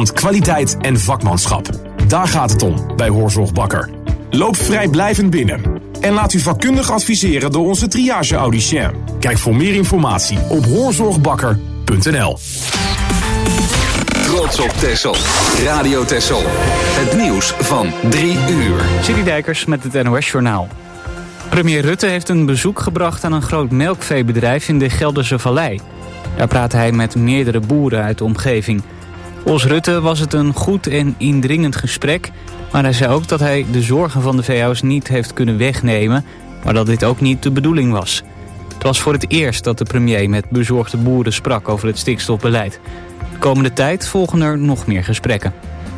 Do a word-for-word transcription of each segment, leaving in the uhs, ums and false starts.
afstand, kwaliteit en vakmanschap. Daar gaat het om bij Hoorzorg Bakker. Loop vrijblijvend binnen en laat u vakkundig adviseren door onze triage audicien. Kijk voor meer informatie op hoorzorgbakker punt n l. Trots op Texel. Radio Texel. Het nieuws van drie uur. City Dijkers met het N O S-journaal. Premier Rutte heeft een bezoek gebracht aan een groot melkveebedrijf in de Gelderse Vallei. Daar praatte hij met meerdere boeren uit de omgeving. Volgens Rutte was het een goed en indringend gesprek, maar hij zei ook dat hij de zorgen van de veehouders niet heeft kunnen wegnemen, maar dat dit ook niet de bedoeling was. Het was voor het eerst dat de premier met bezorgde boeren sprak over het stikstofbeleid. De komende tijd volgen er nog meer gesprekken.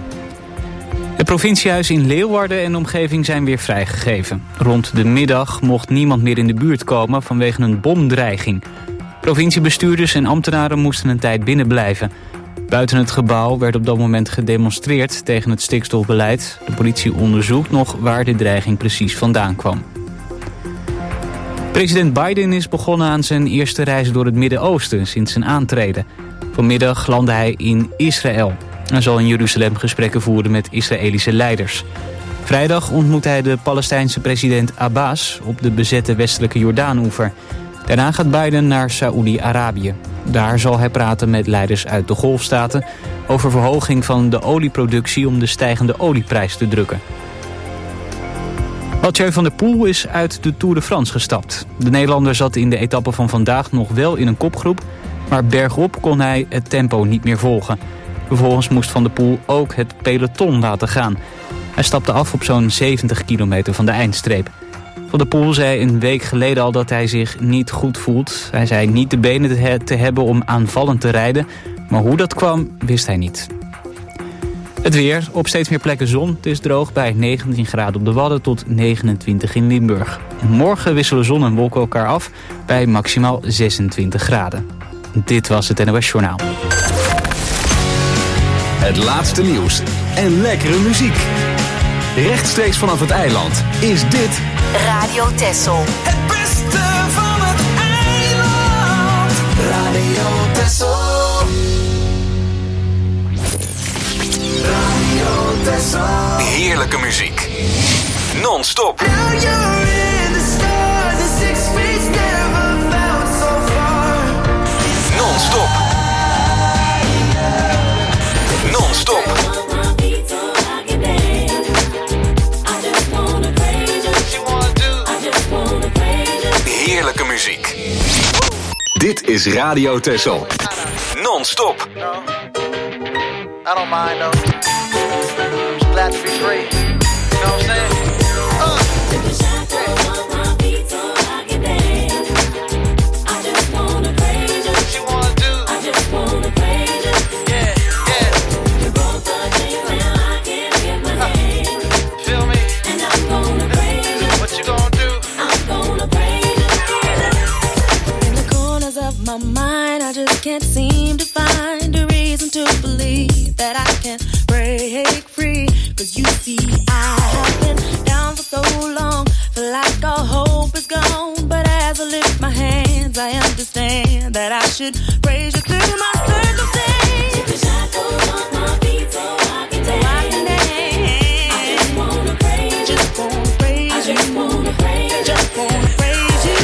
Het provinciehuis in Leeuwarden en de omgeving zijn weer vrijgegeven. Rond de middag mocht niemand meer in de buurt komen vanwege een bomdreiging. Provinciebestuurders en ambtenaren moesten een tijd binnen blijven. Buiten het gebouw werd op dat moment gedemonstreerd tegen het stikstofbeleid. De politie onderzoekt nog waar de dreiging precies vandaan kwam. President Biden is begonnen aan zijn eerste reis door het Midden-Oosten sinds zijn aantreden. Vanmiddag landde hij in Israël. Hij zal in Jeruzalem gesprekken voeren met Israëlische leiders. Vrijdag ontmoet hij de Palestijnse president Abbas op de bezette westelijke Jordaanoever. Daarna gaat Biden naar Saoedi-Arabië. Daar zal hij praten met leiders uit de Golfstaten over verhoging van de olieproductie om de stijgende olieprijs te drukken. Mathieu van der Poel is uit de Tour de France gestapt. De Nederlander zat in de etappe van vandaag nog wel in een kopgroep, maar bergop kon hij het tempo niet meer volgen. Vervolgens moest Van der Poel ook het peloton laten gaan. Hij stapte af op zo'n zeventig kilometer van de eindstreep. Van der Poel zei een week geleden al dat hij zich niet goed voelt. Hij zei niet de benen te, he- te hebben om aanvallend te rijden, maar hoe dat kwam wist hij niet. Het weer, op steeds meer plekken zon. Het is droog bij negentien graden op de Wadden tot negenentwintig in Limburg. Morgen wisselen zon en wolken elkaar af bij maximaal zesentwintig graden. Dit was het N O S-journaal. Het laatste nieuws en lekkere muziek. Rechtstreeks vanaf het eiland is dit Radio Texel. Het beste van het eiland. Radio Texel. Radio Texel. heerlijke muziek. Non-stop. Non-stop. Non-stop. Heerlijke muziek. Dit is Radio Texel. Non-stop. No, I don't mind though. I'm just glad to be free. You know what I'm saying? Uh. My mind, I just can't seem to find a reason to believe that I can break free. Cause you see, I have been down for so long, feel like all hope is gone. But as I lift my hands, I understand that I should praise you through my circumstance. Take the shackles off my feet so I can dance. So I can dance. I just wanna praise you. Just wanna praise you. I just wanna praise you. Just wanna praise you.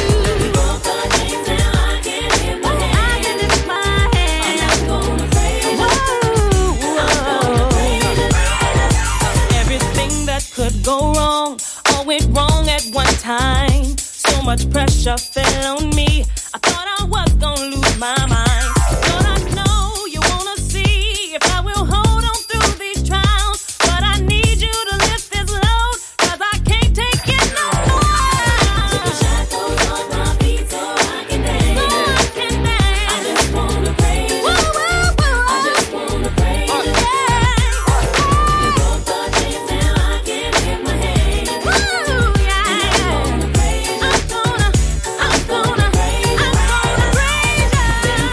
Go wrong, all went wrong at one time. So much pressure fell on me. I thought I was gonna lose my mind. But I know you wanna see if I will hold on through these trials. But I need you to lift this load, cause I can't take it no more. Take the shackles off my feet so I can dance. So I can dance. I just wanna praise you. Woo, woo, woo. I just wanna praise you. You broke the chains and I can't lift my hands. Woo, yeah. I'm gonna, I'm gonna, I'm gonna praise you.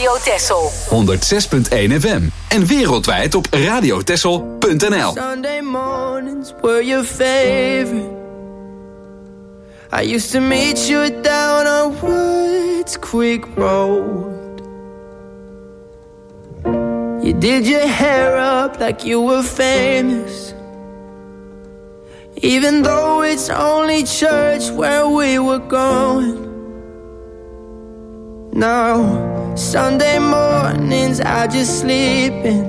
Radio Texel. honderd zes punt één F M. En wereldwijd op radiotexel punt n l. Sunday mornings were your favorite. I used to meet you down on Woods Creek Road. You did your hair up like you were famous, even though it's only church where we were going. Now, Sunday mornings I just sleep in.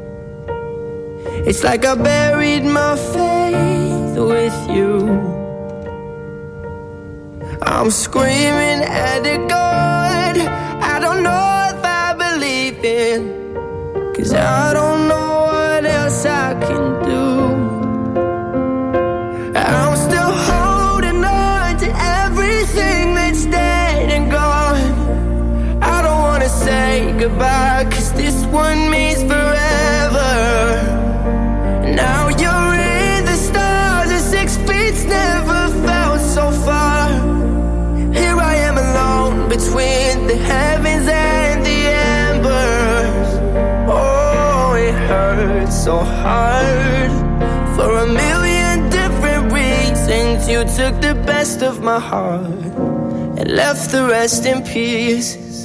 It's like I buried my faith with you. I'm screaming at the God I don't know if I believe in, 'cause I don't know what else I can do. I'm still holding on to everything that's dead and gone. I don't wanna say goodbye, 'cause this one means forever. Now you're in the stars and six feet's never felt so far. Here I am alone between the heavens and the embers. Oh, it hurts so hard. For a million different reasons, you took the best of my heart and left the rest in pieces.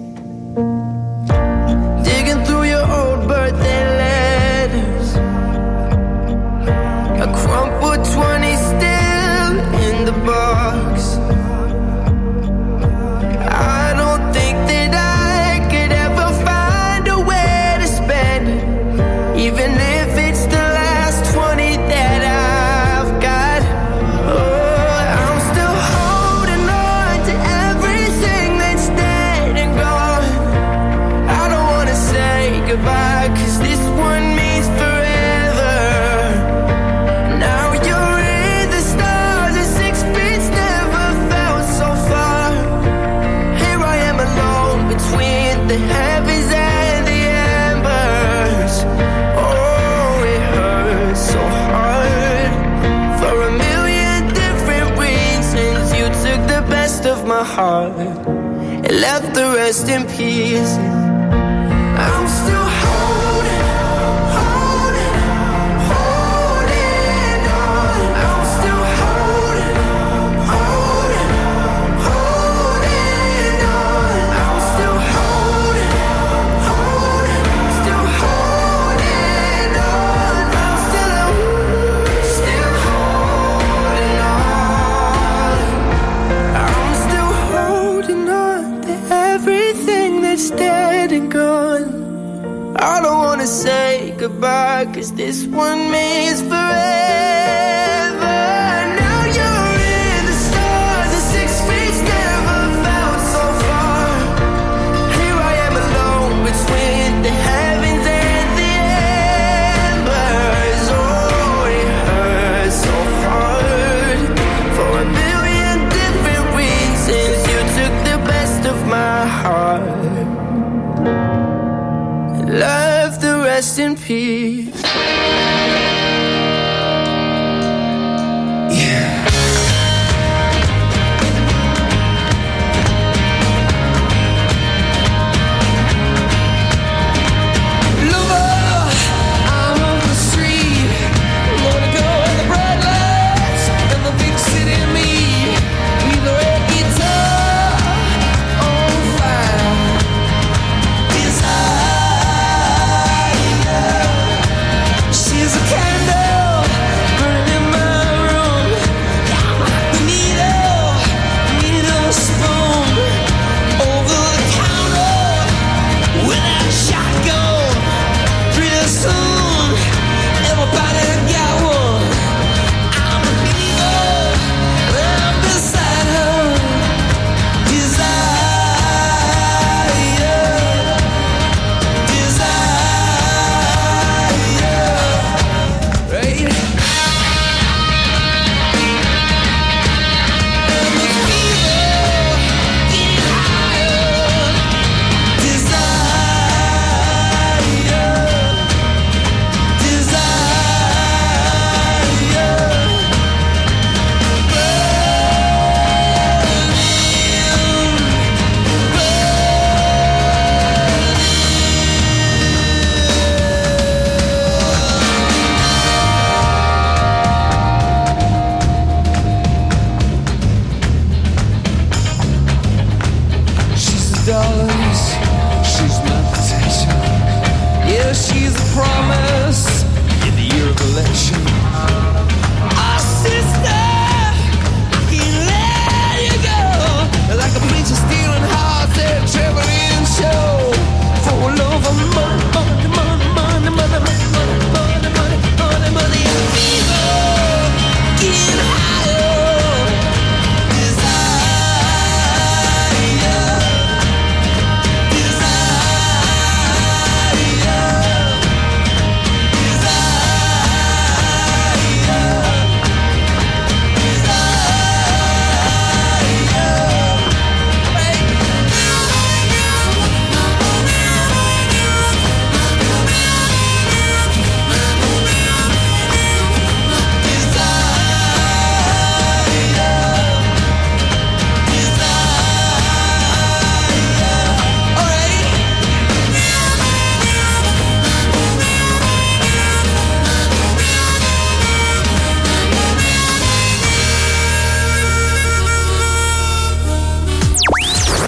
Digging through your old birthday letters, a crumpled twenty still in the box. I don't think that I could ever find a way to spend it, even if it's the last twenty that I've got. Oh, I'm still holding on to everything that's dead and gone. I don't wanna say goodbye, 'cause this one means forever. Now you're in the stars and six feet's never felt so far. Here I am alone between the heavens and the embers. Oh, it hurts so hard. For a million different reasons, you took the best of my heart and left the rest in pieces. I'm still holding, holding, holding on. I'm still holding, holding, holding on. I'm still holding, holding, still holding on. I'm still, still holding on. I'm still holding on to everything that's dead and gone. I don't wanna say goodbye, 'cause this one means forever. Now you're in the stars and six feet's never felt so far. Here I am alone between the heavens and the embers. Oh, it hurts so hard. For a million different reasons, you took the best of my heart, left the rest in peace. Yeah. Lover, I'm on the street, gonna go in the bright lights and the big city me, with a red guitar on fire. Desire.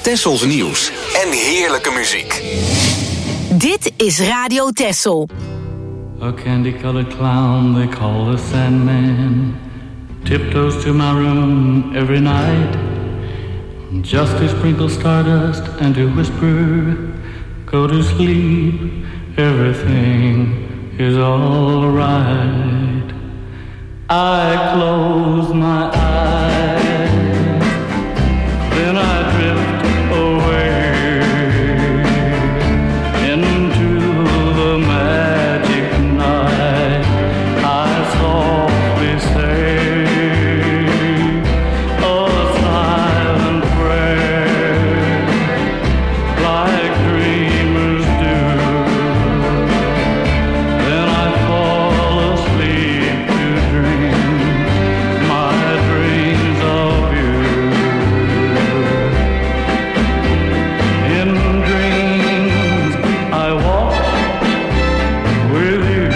Tessels nieuws en heerlijke muziek. Dit is Radio Tessel. A candy-colored clown they call the Sandman tiptoes to my room every night just to sprinkle stardust and to whisper, go to sleep, everything is all right. I close my eyes, then I drift away into the magic night. I softly say a silent prayer like dreamers do. Then I fall asleep to dream my dreams of you. In dreams I walk with you.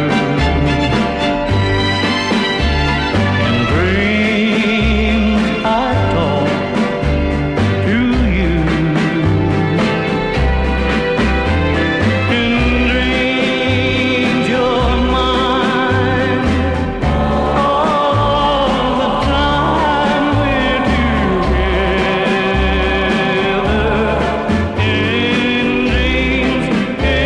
In dreams I talk to you. In dreams you're mine all the time we're together. In dreams, in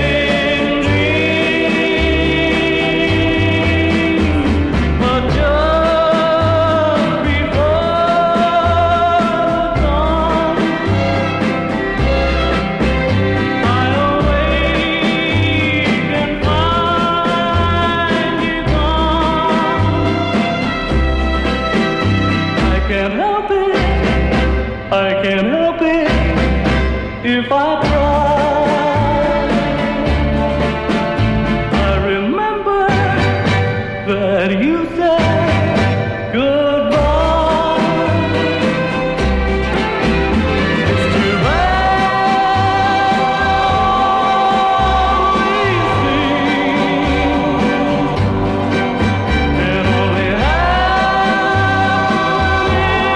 dreams, but just before dawn, I awake and find you gone. I can't help it, I can't help it if I try. I remember that you said goodbye. It's too bad these things can only happen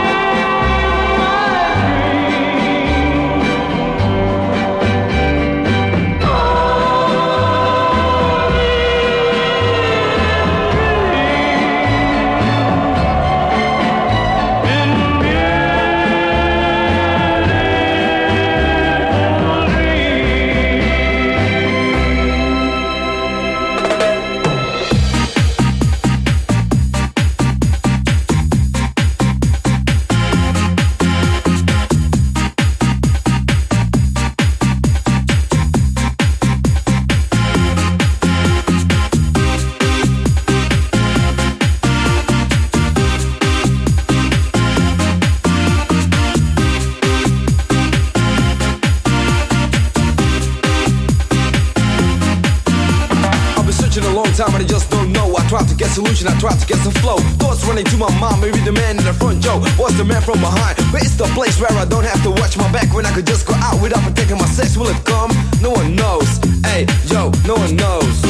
in my I've been searching a long time and I just don't know. I tried to get solution, I tried to get some flow. Thoughts running to my mind, maybe the man in the front, Joe was the man from behind. But it's the place where I don't have to watch my back when I could just go out without protecting my sex. Will it come? No one knows. Hey, yo, no one knows.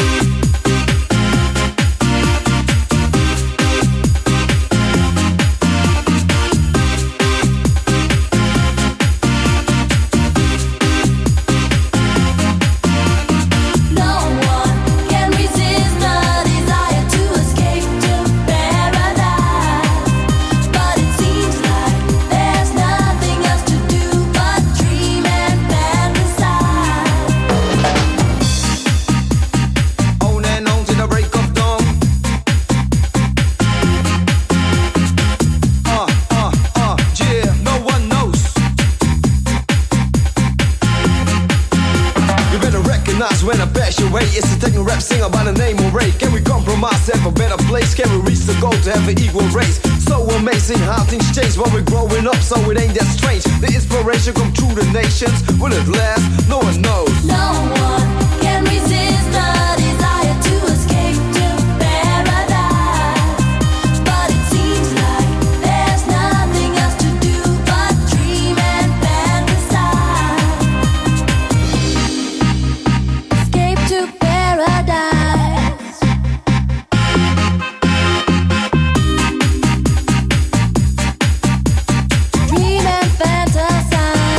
No one can resist the desire to escape to paradise. But it seems like there's nothing else to do but dream and fantasize. On and on to the break of dawn. Uh, uh, uh, yeah, no one knows. You better recognize when I pass your way. It's a techno rap singer by the name of Ray. Can we compromise, have a better place? Can we reach the goal to have an equal race? So amazing how things change while we're growing up, so it ain't that strange. The inspiration come through the nations. Will it last? No one knows. No one can resist the desire to escape to paradise. But it seems like there's nothing else to do but dream and fantasize. Escape to paradise. Dream and fantasize.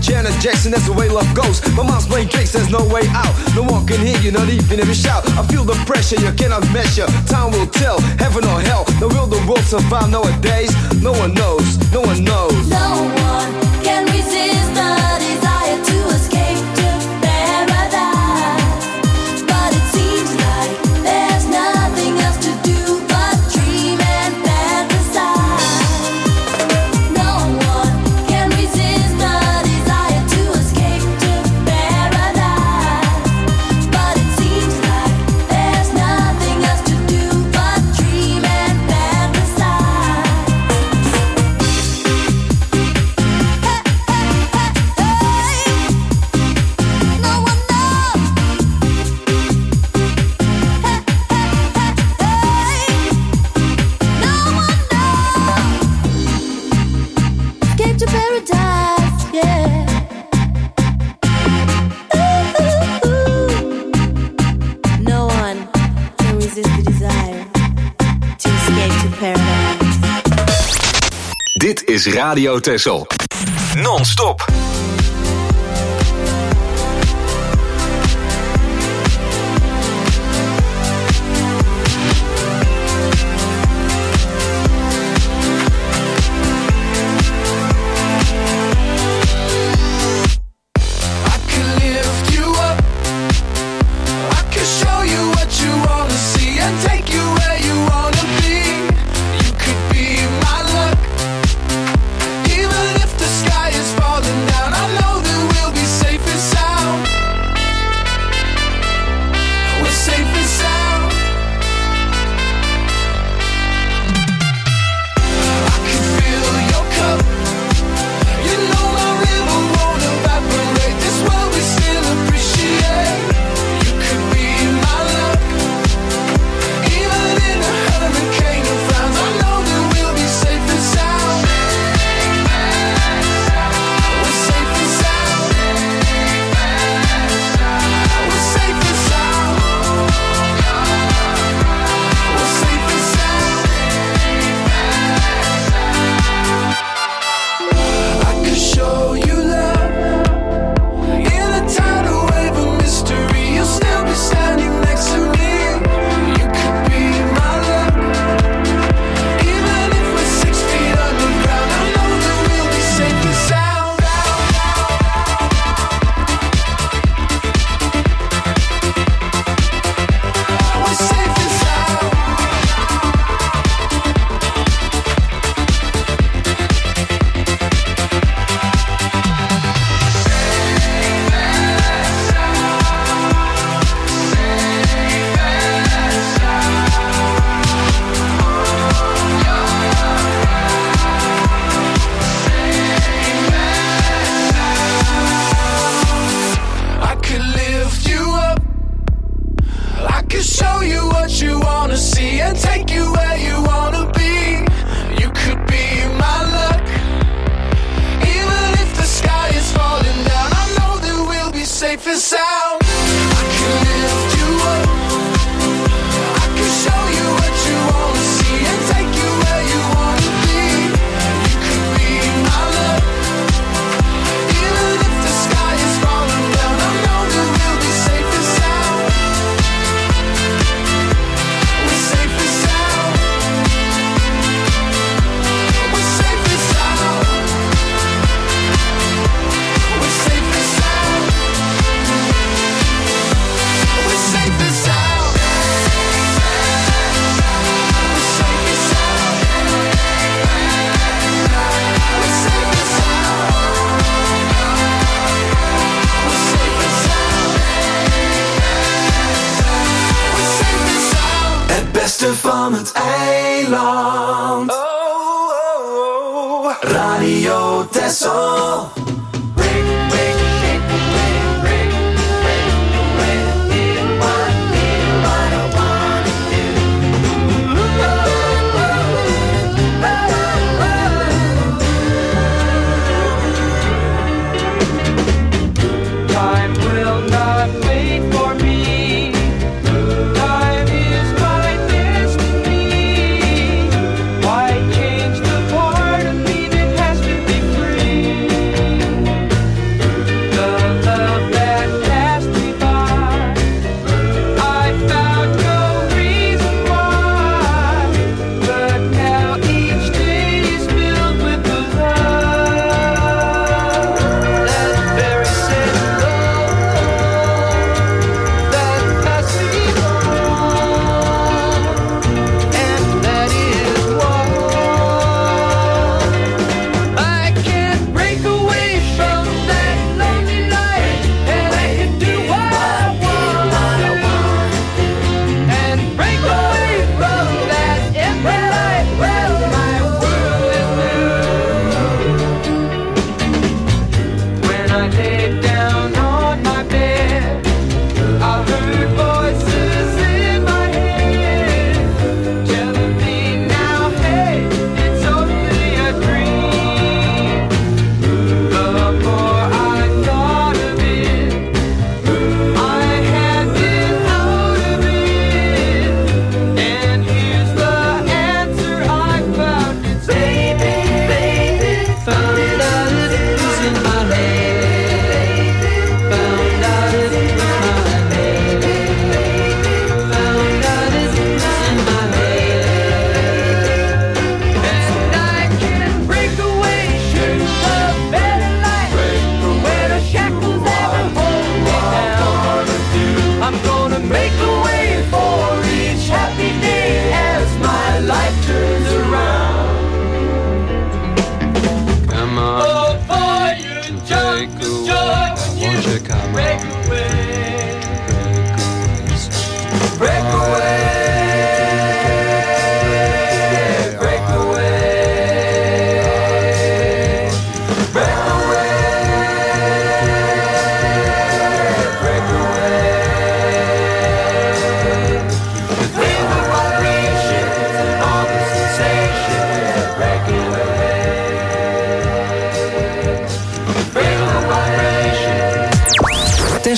Janet Jackson, that's the way love goes. My mom's playing tricks, there's no way out. No one can hear you, not even if you shout. I feel the pressure you cannot measure. Time will tell, heaven or hell. Now will the world survive nowadays? No one knows, no one knows. No one can resist the desire to escape to paradise. But it seems like there's nothing else to do but dream and fantasize. No one can resist the desire to escape to paradise. But it seems like there's nothing else to do but dream and fantasize. No one knows. No one knows. Escape to paradise, yeah. Ooh, ooh, ooh. No one can resist the desire to escape to paradise. Dit is Radio Texel. Non-stop. I can lift you up. I can show you what you wanna see and take you where you wanna be. You could be my luck. Even if the sky is falling down, I know that we'll be safe and sound. We're safe and sound. I can fill your cup. You know my river won't evaporate. This world we still appreciate. You could be my luck. Even in a hurricane of frowns, I know that we'll be safe and sound. We're safe and sound. We're safe and sound. We're safe and sound. I could show you love. In a tidal wave of mystery, you'll still be standing next to me. You could be my luck. Even if we're six feet underground, I know that we'll be safe and sound. We're safe and sound. I could lift you up. I could show you what you wanna see and take you where you wanna be. You could be my luck. Even if the sky is falling down, I know that we'll be safe and sound. I could lift you up. I could show you what you wanna see and take you where you wanna be. You could be my luck. Even if the sky is falling down, I know that we'll be safe and sound. We're safe and sound. We're safe and sound. We're safe and sound. We're safe and sound. We're safe and sound. We're safe and sound. We're safe and sound. We're safe and sound. Het beste van het eiland. Oh, oh, oh. Radio Texel. Time will not wait for me. Time is my destiny. Why change the part of me that has to be free?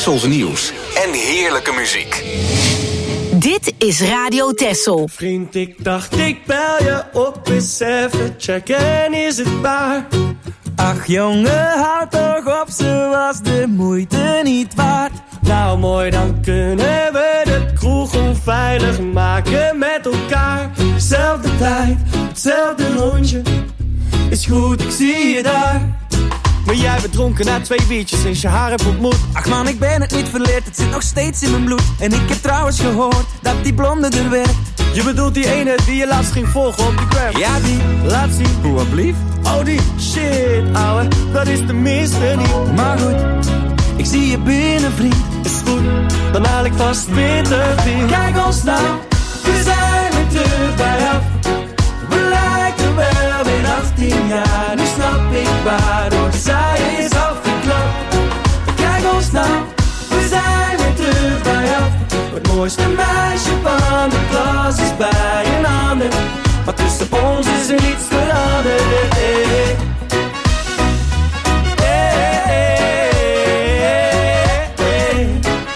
Tessels nieuws en heerlijke muziek. Dit is Radio Tessel. Vriend, ik dacht ik bel je op eens even checken, is het waar? Ach jongen, houd toch op, ze was de moeite niet waard. Nou mooi, dan kunnen we de kroeg onveilig maken met elkaar. Zelfde tijd, hetzelfde rondje, is goed, ik zie je daar. Maar jij bent dronken na twee biertjes sinds je haar hebt ontmoet. Ach man, ik ben het niet verleerd, het zit nog steeds in mijn bloed. En ik heb trouwens gehoord dat die blonde er werkt. Je bedoelt die ene die je laatst ging volgen op die gram? Ja, die. Laat zien. Hoe, blief? Oh, die. Shit, ouwe, dat is de minste niet. Maar goed, ik zie je binnen, vriend. Is goed, dan haal ik vast twintig bier. Kijk ons nou, we zijn weer terug bij af. We lijken wel weer achttien jaar. Nu snap ik waardoor zij is afgeknapt. Kijk ons nou, we zijn weer terug bij af. Het mooiste meisje van de klas is bij een ander. Maar tussen ons is er niets veranderd. Hey. Hey, hey, hey, hey.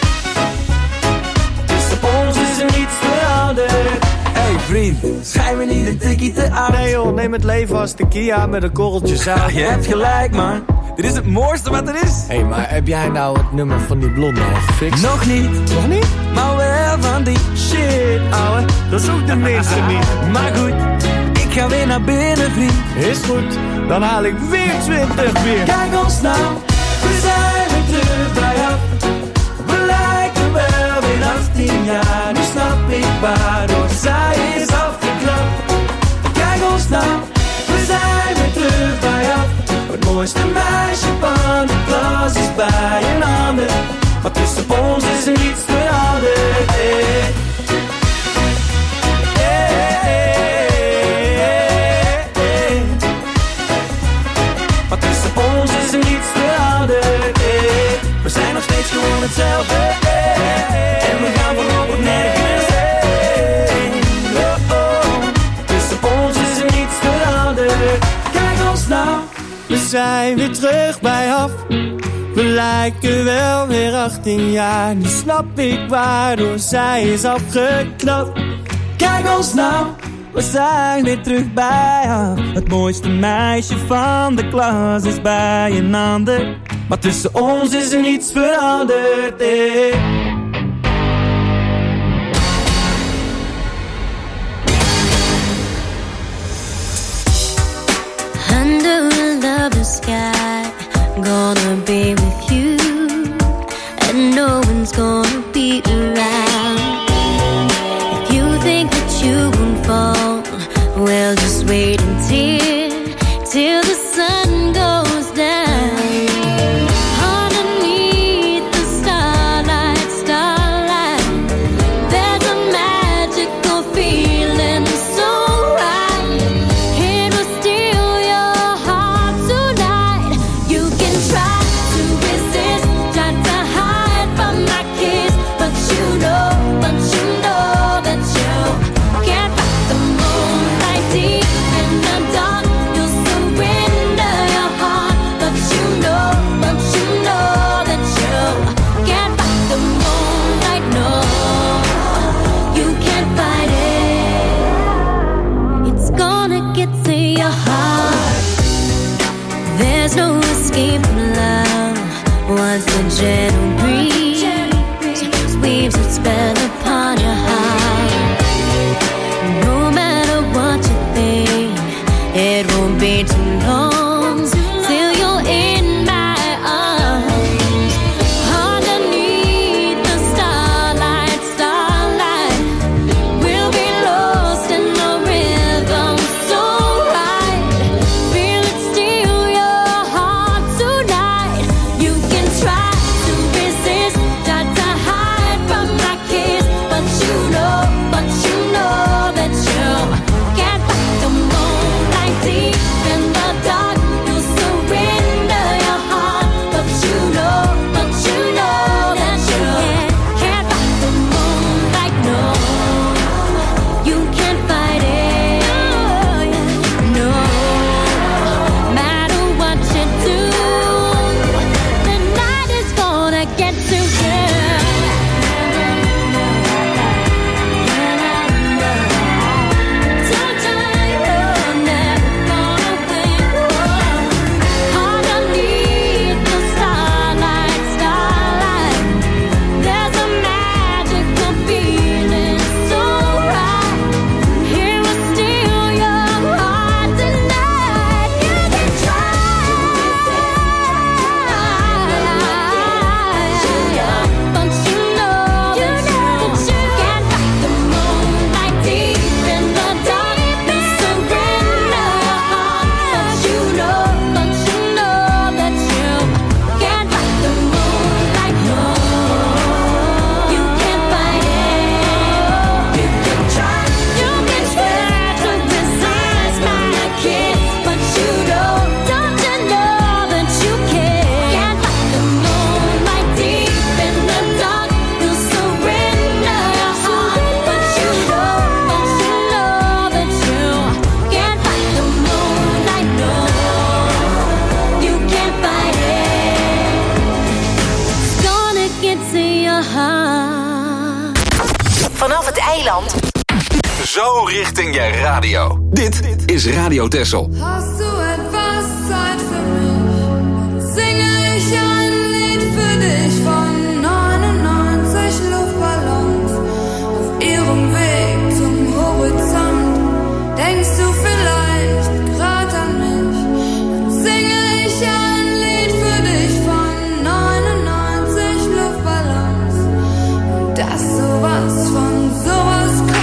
Tussen ons is er niets veranderd. Hey vriend, schijn me niet een tikkie te oud. Nee joh, neem het leven als tequila met een korreltje zout. Ja, je hebt gelijk man, dit is het mooiste wat er is. Hé, hey, maar heb jij nou het nummer van die blonde al gefixt? Nog niet. Nog niet? Maar wel van die. Shit, ouwe, dat is ook de minste niet. Maar goed, ik ga weer naar binnen, vriend. Is goed, dan haal ik weer twintig bier. Kijk ons nou, we zijn weer terug bij af. We lijken wel weer achttien jaar. Nu snap ik waardoor zij is afgeknapt. Kijk ons nou, we zijn weer terug bij af. Het mooiste meisje van de klas is bij een ander. Maar tussen ons is er niets veranderd. Hey. Hey, hey, hey, hey. Maar tussen ons is er niets veranderd. Hey. We zijn nog steeds gewoon hetzelfde. Hey. En we gaan voorlopig nergens heen. Oh, oh. Tussen ons is er niets veranderd. Kijk ons nou. We zijn weer terug bij af. We lijken wel weer achttien jaar. Nu snap ik waardoor zij is afgeknapt. Kijk ons nou, we zijn weer terug bij af. Het mooiste meisje van de klas is bij een ander. Maar tussen ons is er niets veranderd. Hey. Under a lovely sky, gonna be with you, and no one's gonna be around. If you think that you won't fall, well just wait until, till the sun goes down. Underneath the starlight, starlight, there's a magical feeling so right. It will steal your heart tonight. You can try to resist, try to hide from my kiss, but you know, but you know that you can't fight the moonlight deep in the dark. You'll surrender your heart, but you know, but you know that you can't fight the moonlight. No, you can't fight it. It's gonna get to your heart. There's no escape from love. Once the gentle breeze weaves its spell upon your heart, no matter what you think, it won't be too long till you're in my arms. Underneath the starlight, starlight, we'll be lost in the rhythm so right. Feel it steal your heart tonight. You can try to resist, try to hide from my kiss, Zo richting je radio. Dit is Radio Texel. Hast du etwas Zeit für mich? Singe ich ein Lied für dich von neunundneunzig Luftballons auf ihrem Weg zum Horizont. Denkst du vielleicht grad an mich? Dann singe ich ein Lied für dich von neunundneunzig Luftballons und dass sowas von sowas kommt.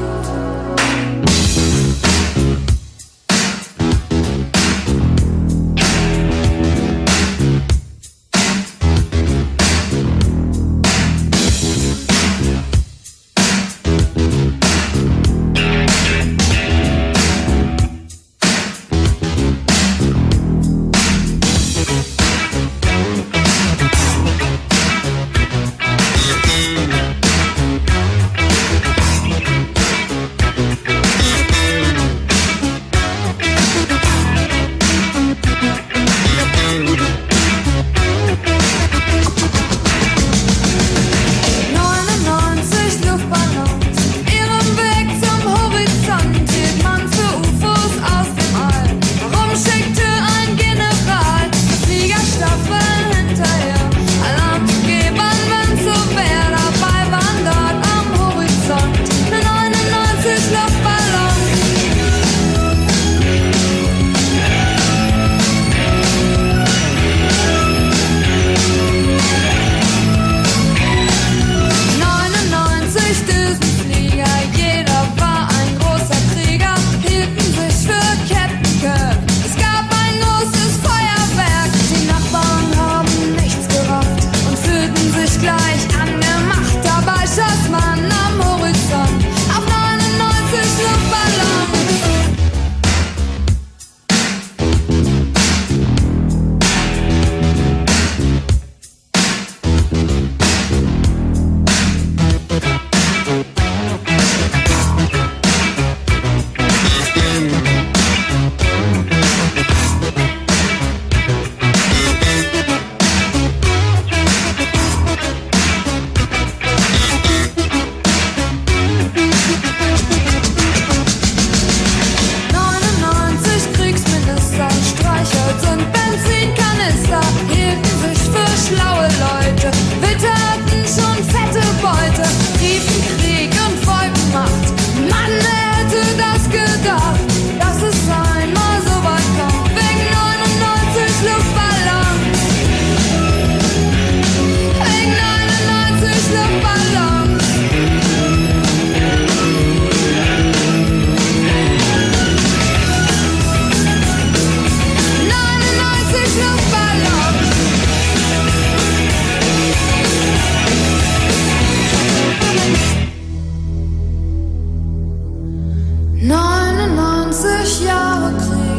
neunundneunzig Jahre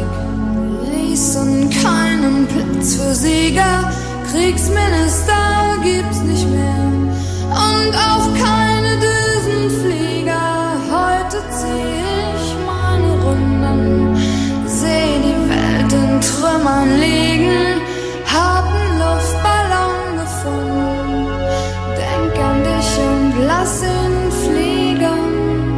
Krieg ließen keinen Platz für Sieger. Kriegsminister gibt's nicht mehr und auch keine Düsenflieger. Heute zieh ich meine Runden, seh die Welt in Trümmern liegen, hab einen Luftballon gefunden, denk an dich und lass ihn fliegen.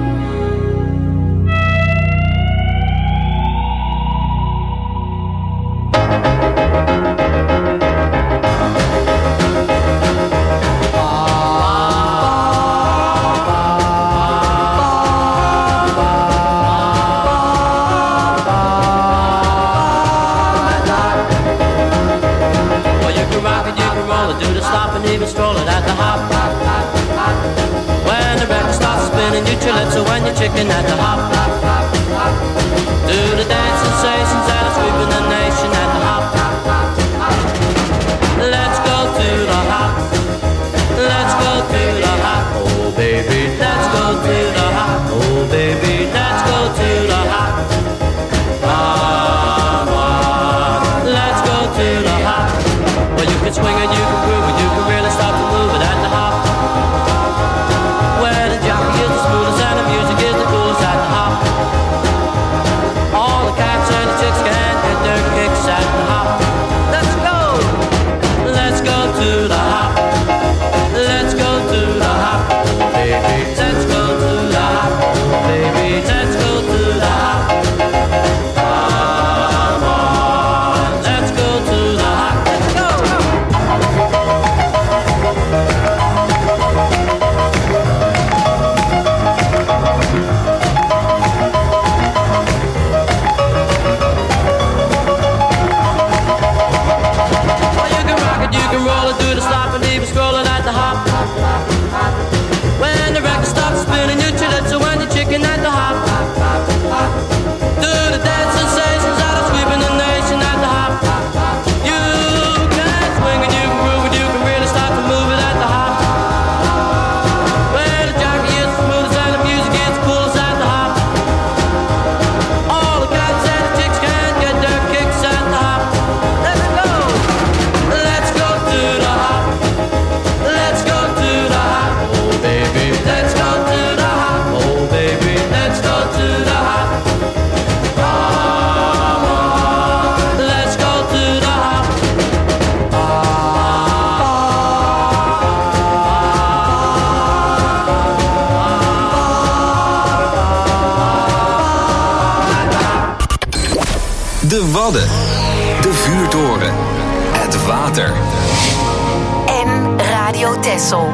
So when you're chicken at the hop, do the dance sensations that are sweeping the nation at the hop. Let's go to the hop, let's go to the hop, oh baby, let's go to the hop, oh baby, let's go to the hop. Ah, ah, let's go to the hop. Well, you can swing and you can groove and you can really start to move it at the hop. Where the jockey is the smoothest and the music is the coolest at the hop. All the cats and the chicks can De Wadden. De vuurtoren. Het water. En Radio Texel.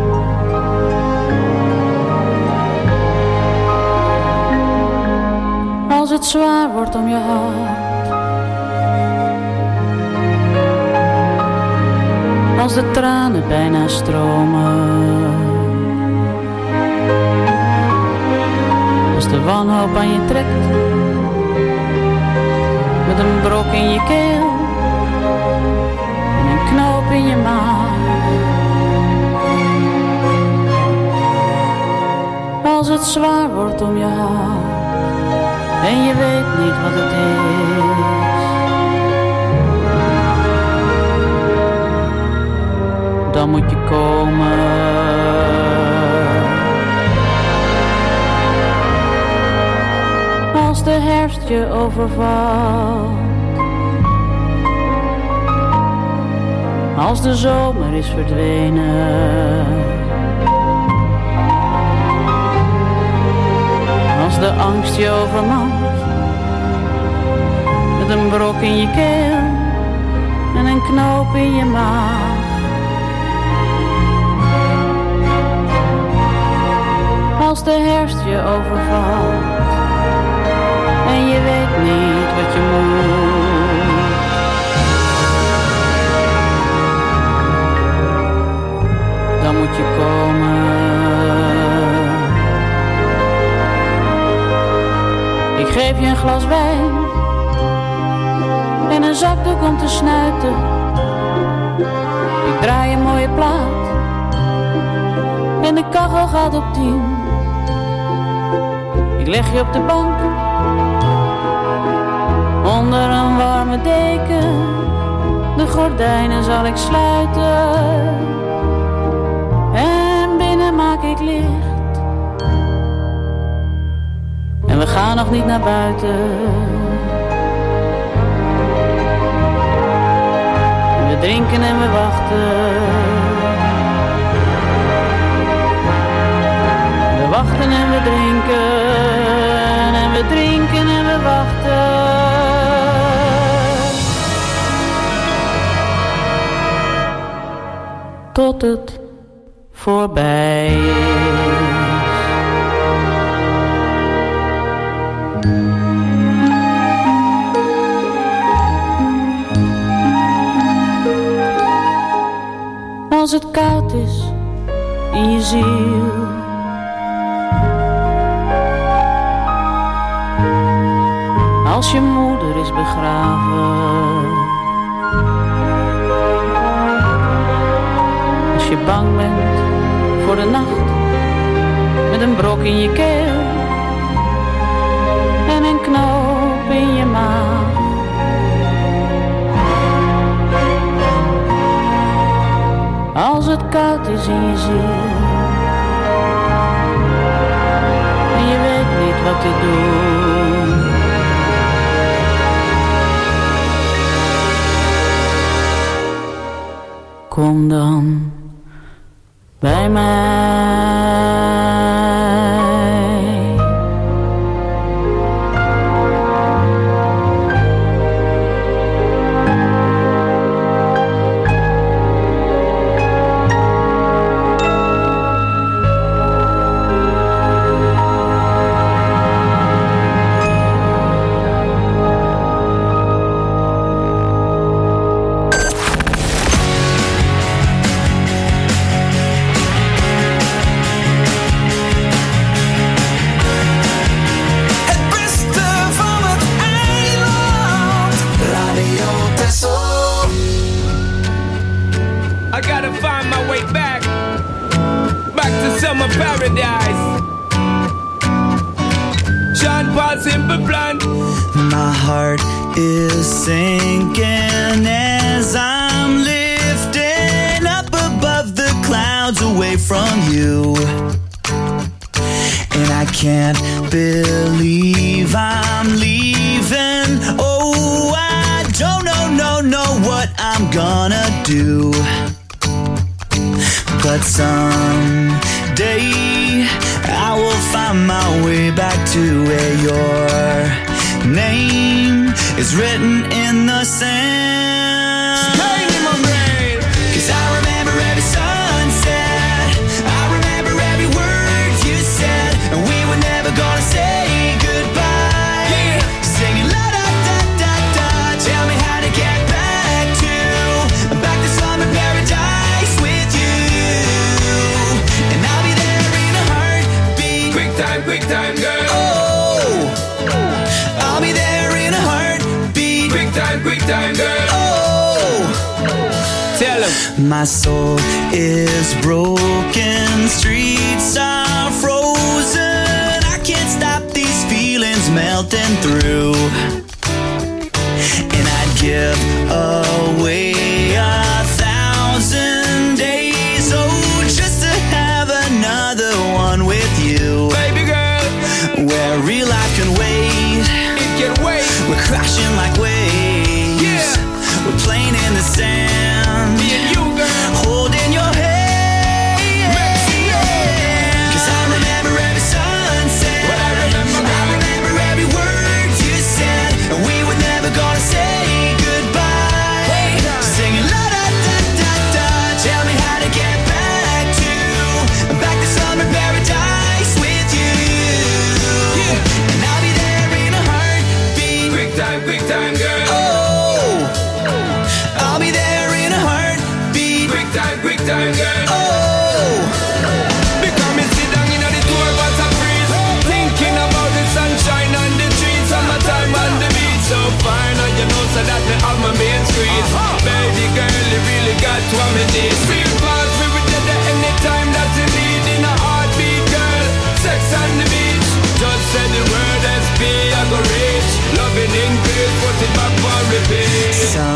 Als het zwaar wordt om je hart, als de tranen bijna stromen, als de wanhoop aan je trekt, met een brok in je keel en een knoop in je maag. Als het zwaar wordt om je hart en je weet niet wat het is, dan moet je komen. Als de herfst je overvalt, als de zomer is verdwenen, als de angst je overmand, met een brok in je keel en een knoop in je maag. Als de herfst je overvalt en je weet niet wat je moet, dan moet je komen. Ik geef je een glas wijn en een zakdoek om te snuiten. Ik draai een mooie plaat en de kachel gaat op tien. Ik leg je op de bank onder een warme deken. De gordijnen zal ik sluiten en binnen maak ik licht. En we gaan nog niet naar buiten. En we drinken en we wachten. We wachten en we drinken. En we drinken en we wachten. Tot het voorbij is. Als het koud is in je ziel, als je moeder is begraven, als je bang bent voor de nacht, met een brok in je keel en een knoop in je maag. Als het koud is in je ziel en je weet niet wat te doen, kom dan bij mij. My heart is sinking as I'm lifting up above the clouds away from you. And I can't believe I'm leaving. Oh, I don't know, no, know what I'm gonna do. But someday I will find my way back to where your name is written in the sand. Cause I remember every sunset, I remember every word you said, and we were never gonna say goodbye. Yeah. Singing la da da da da, tell me how to get back to, back to slumber paradise with you. And I'll be there in a heartbeat. Quick time, quick time, girl. Oh, I'll be there in a heartbeat. Quick time, quick time, girl. Oh, tell him. my soul is broken, streets are frozen. I can't stop these feelings melting through. And I'd give away a thousand days, oh, just to have another one with you. Baby girl, where real life can wait. It can wait. We're crashing like waves. Yeah. We're playing in the sand. Me and you, girl. Holding your hand. Cause I remember every sunset. What I remember, I remember every word you said, and we were never gonna say goodbye. Singing la da da da da, tell me how to get back to, back to summer paradise with you. And I'll be there in a heartbeat. Quick time, quick time, girl. Oh, I'll be there in a heartbeat. Quick time, quick time, girl. Oh, Because me sit down in the tour bus and freeze, thinking about the sunshine and the trees, summertime on the beach. So fine, and you know so that me have my main squeeze. Baby girl, you really got what me need. Real fast, we will get there anytime that you need. In a heartbeat, girl, sex on the beach. Just say the word S P, I go reach. Loving in peace, put it back for repeat.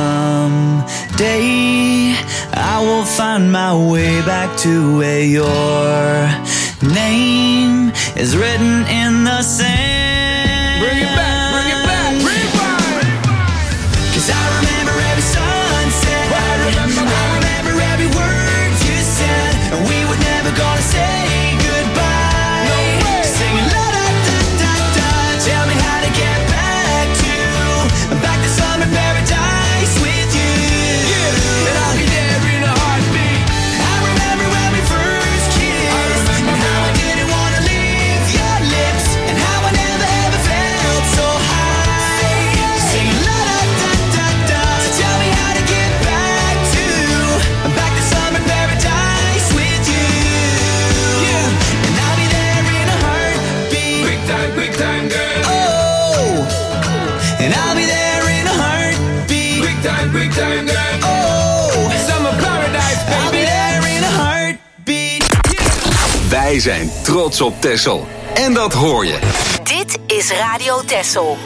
someday I will find my way back to where your name is written in the sand. Bring it back, bring it back, rewind. Cause I remember every sunset. What I remember, I remember every word you said, and we were never gonna say goodbye. No way. Singing la da da da da, tell me how to get back to, back to summer paradise with you. Yeah, and I'll be there in a heartbeat. I remember when we first kissed, I remember and how I didn't wanna leave your lips, and how I never ever felt so high. Singing la da da da da, tell me how to get back to, back to summer paradise with you. Yeah, and I'll be there in a heartbeat. Quick time, quick time, girl. Oh, and I'll be there in a heartbeat. Quick time, quick time, girl. Oh, Summer paradise, I'll be baby. there in a heartbeat. Wij zijn trots op Texel. En dat hoor je. Dit is Radio Texel.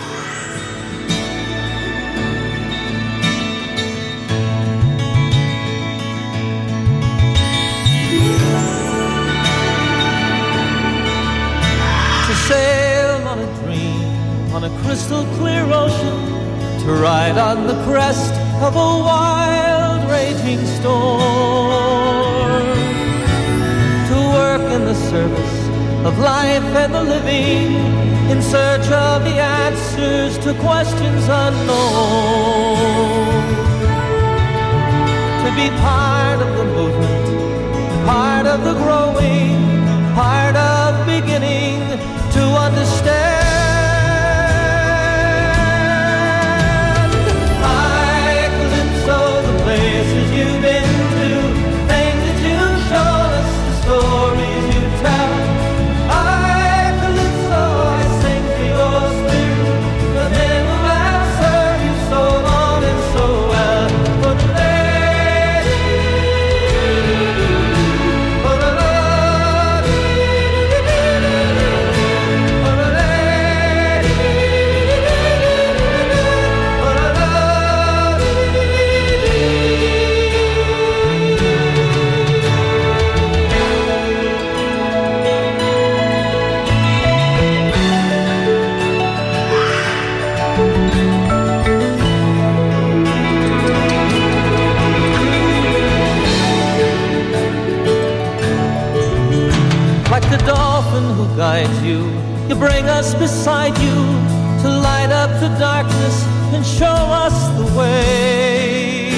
To sail on a dream on a crystal clear ocean, to ride on the crest of a wild raging storm, to work in the service of life and the living, in search of the answers to questions unknown, to be part of the movement, part of the growing, part of beginning to understand. I calypso the places you've been to, things that you've shown us, the stories you tell. I calypso, I sing to your spirit, the men who have served you so long and so well. For the lady, for the lady, for the lady, for the like the dolphin who guides you, you bring us beside you to light up the darkness and show us the way.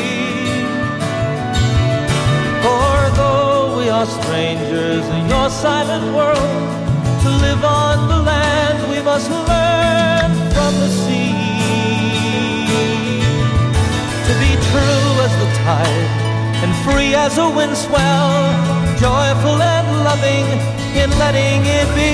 For though we are strangers in your silent world, to live on the land we must learn from the sea. To be true as the tide and free as a wind swell, joyful and loving in letting it be.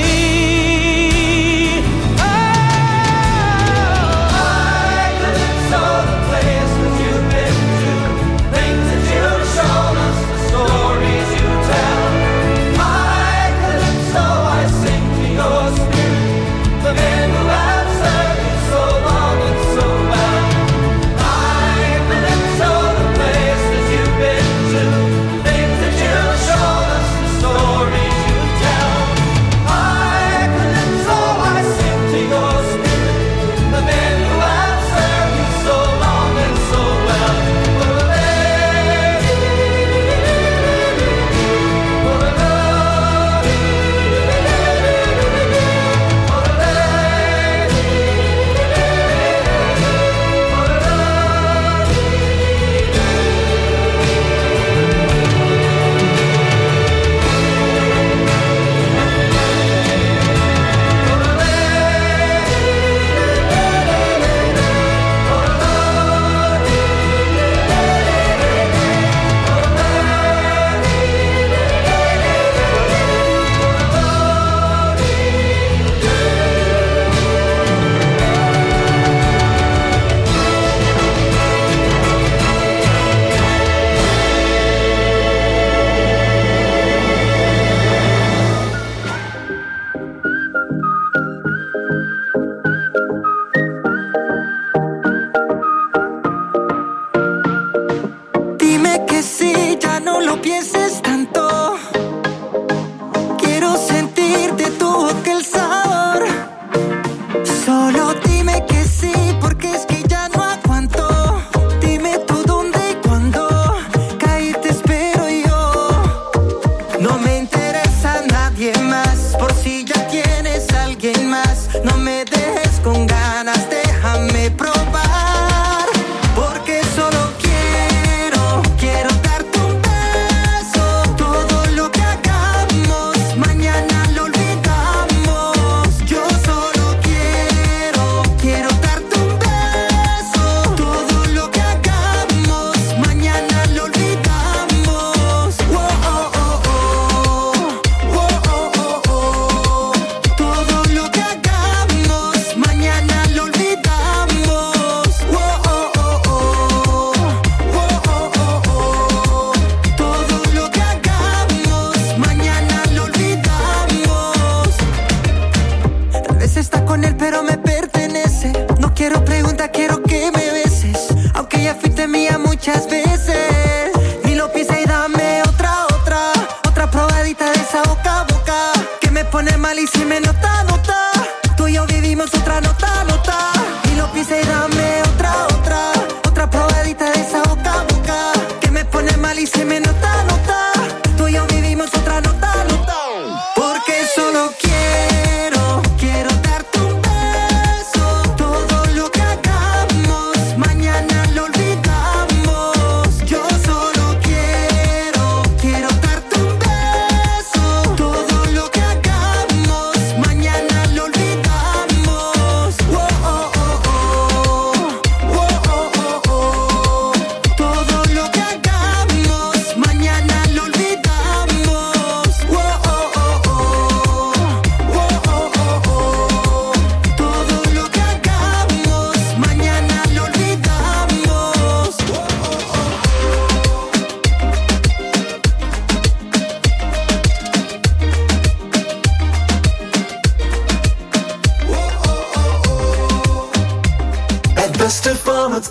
beste van het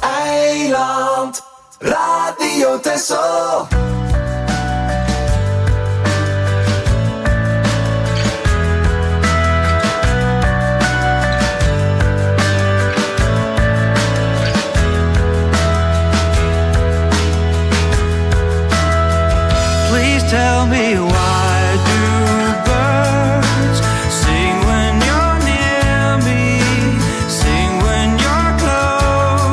eiland, Radio Texel. Please tell me why do birds sing when you're near me, sing when you're close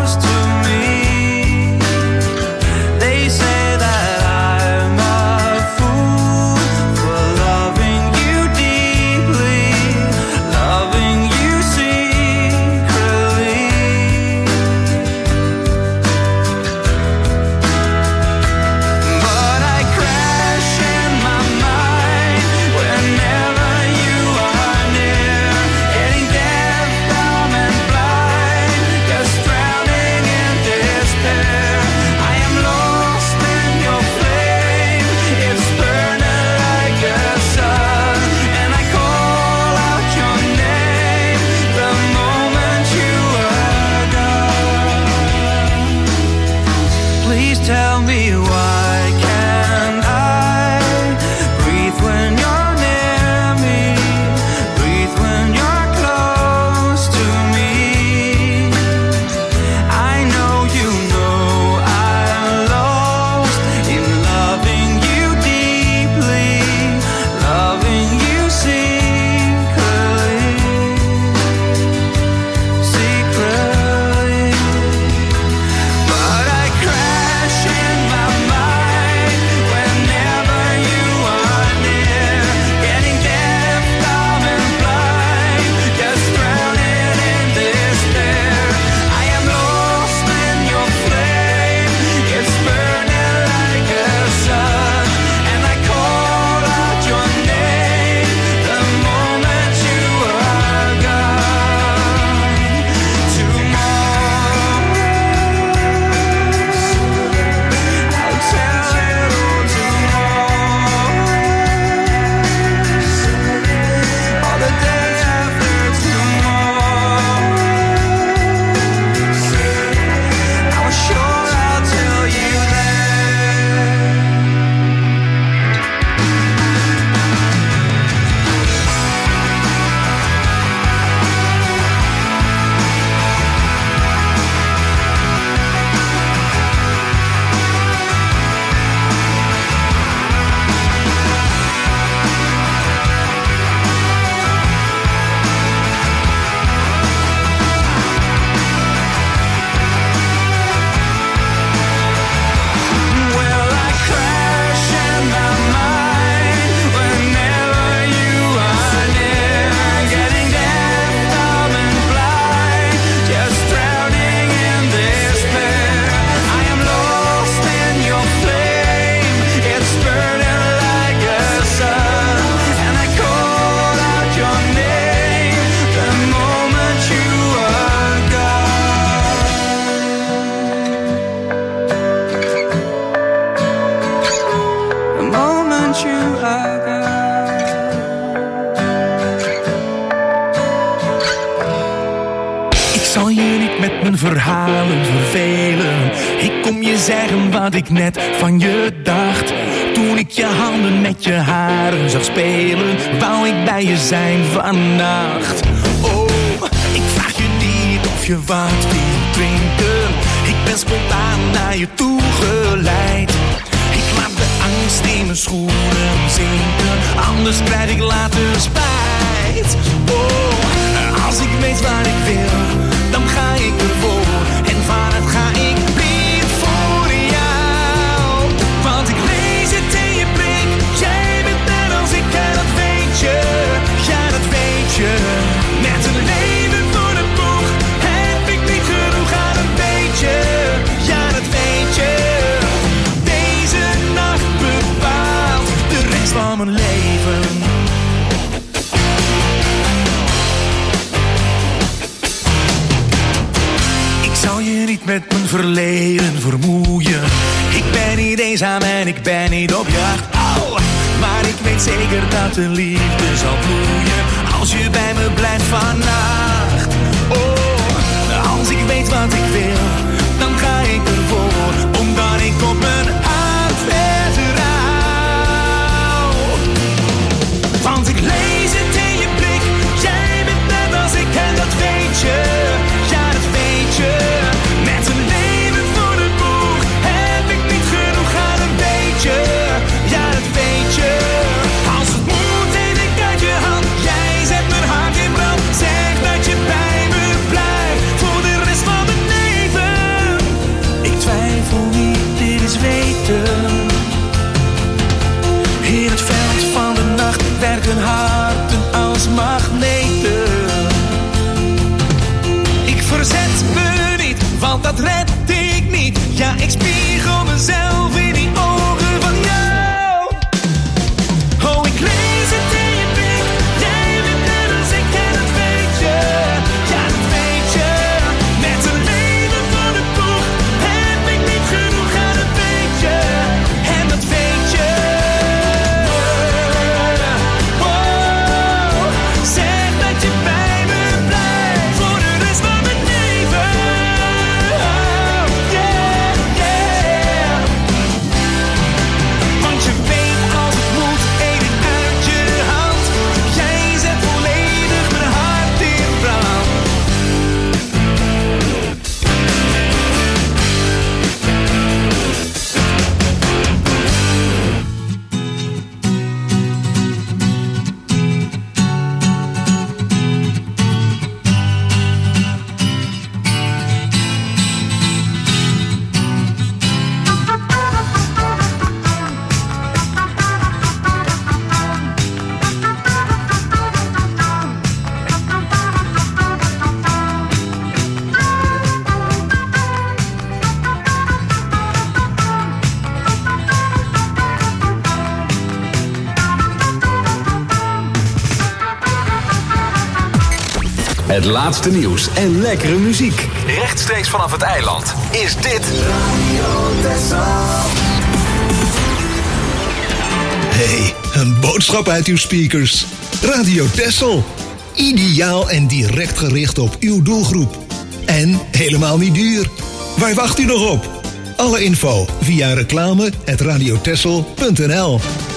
zal je niet met mijn verhalen vervelen. Ik kom je zeggen wat ik net van je dacht. Toen ik je handen met je haren zag spelen, wou ik bij je zijn vannacht. Oh, ik vraag je niet of je wat wil drinken. Ik ben spontaan naar je toe geleid. Ik laat de angst in mijn schoenen zinken, anders krijg ik later spijt. Oh, als ik weet waar ik wil, dan ga ik ervoor. En vanuit ga ik blind voor jou. Want ik lees het in je blik, jij bent net als ik en dat weet je. Ja, dat weet je. Met een leven voor de boeg heb ik niet genoeg aan een beetje. Ja, dat weet je. Deze nacht bepaalt de rest van mijn leven. Ik zal je niet met mijn verleden vermoeien. Ik ben niet eenzaam en ik ben niet op jacht. Oh, maar ik weet zeker dat de liefde zal bloeien als je bij me blijft vannacht. Oh, als ik weet wat ik wil, dan ga ik ervoor, omdat ik op mijn hart vertrouw. Want ik lees het in je blik, jij bent net als ik en dat weet je. Ja, dat weet je. Met een leven voor de boeg heb ik niet genoeg aan een beetje. Ja, dat weet je. Als het moet eet ik uit je hand, jij zet mijn hart in brand. Zeg dat je bij me blijft voor de rest van mijn leven. Ik twijfel niet, dit is weten. In het veld van de nacht werken harten als magneten. Ik verzet me niet, want dat red ik niet. Ja, ik spiegel mezelf in die ogen van jou. Oh, ik lees het in je blik, jij bent net als ik en dat weet je. Ja, dat weet je. Met een leven voor de boeg heb ik niet genoeg aan een beetje. En dat weet je. Oh, zeg dat je bij me blijft voor de rest van mijn leven. Oh, yeah, yeah. Want je weet als het moet, eet ik uit je hand. Jij zet volledig mijn hart in brand. Het laatste nieuws en lekkere muziek. Rechtstreeks vanaf het eiland is dit Hey, een boodschap uit uw speakers. Radio Texel. Ideaal en direct gericht op uw doelgroep. En helemaal niet duur. Waar wacht u nog op? Alle info via reclame at radiotexel punt n l.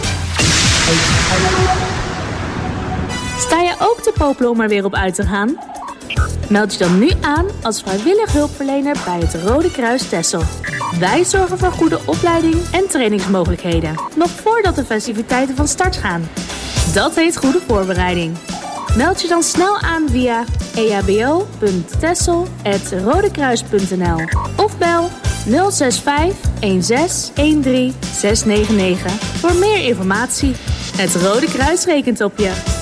Sta je ook te popelen om er weer op uit te gaan? Meld je dan nu aan als vrijwillig hulpverlener bij het Rode Kruis Texel. Wij zorgen voor goede opleiding en trainingsmogelijkheden, nog voordat de festiviteiten van start gaan. Dat heet goede voorbereiding. Meld je dan snel aan via e h b o punt texel apenstaartje rodekruis punt n l of bel nul zes vijf een zes een drie zes negen negen voor meer informatie. Het Rode Kruis rekent op je.